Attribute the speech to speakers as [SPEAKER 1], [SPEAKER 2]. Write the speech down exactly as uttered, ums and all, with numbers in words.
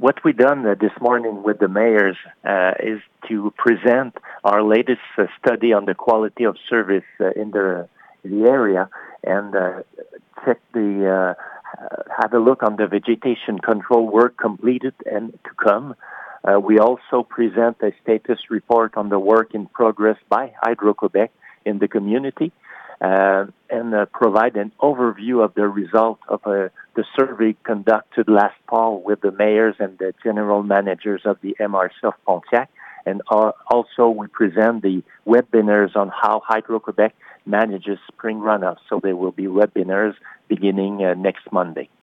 [SPEAKER 1] what we done uh, this morning with the mayors uh, is to present our latest uh, study on the quality of service uh, in the the area and uh, check the uh, have a look on the vegetation control work completed and to come. Uh, we also present a status report on the work in progress by Hydro-Québec in the community uh, and uh, provide an overview of the result of uh, the survey conducted last fall with the mayors and the general managers of the M R C of Pontiac. And uh, also we present the webinars on how Hydro-Québec manages spring runoff. So there will be webinars beginning uh, next Monday.